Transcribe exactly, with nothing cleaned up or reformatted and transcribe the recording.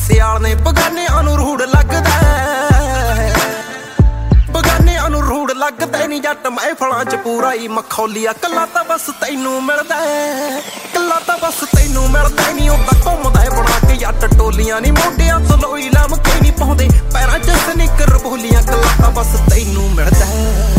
ਸਿਆਲ ਨੇ ਬਗਾਨਿਆਂ ਨੂੰ ਰੂੜ ਲੱਗਦਾ, ਬਗਾਨਿਆਂ ਨੂੰ ਰੂੜ ਲੱਗਦਾ ਨੀ ਜੱਟ ਮਹਿਫਲਾਂ ਚ ਪੂਰਾ ਹੀ ਮਖੌਲੀਆ। ਕੱਲਾ ਤਾਂ ਬਸ ਤੈਨੂੰ ਮਿਲਦਾ, ਕੱਲਾ ਤਾਂ ਬਸ ਤੈਨੂੰ ਮਿਲਦਾ ਨੀ। ਉਹਦਾ ਘੁੰਮਦਾ ਬਣਾ ਕੇ ਜੱਟ ਟੋਲੀਆਂ ਨੀ, ਮੋਢਿਆਂ ਤੋਂ ਲੋਈ ਲਮਕੇ ਨੀ ਪਾਉਂਦੇ, ਪੈਰਾਂ ਚ ਸਨਿਕਰ ਬੋਲੀਆਂ। ਕੱਲਾ ਤਾਂ ਬਸ ਤੈਨੂੰ ਮਿਲਦਾ।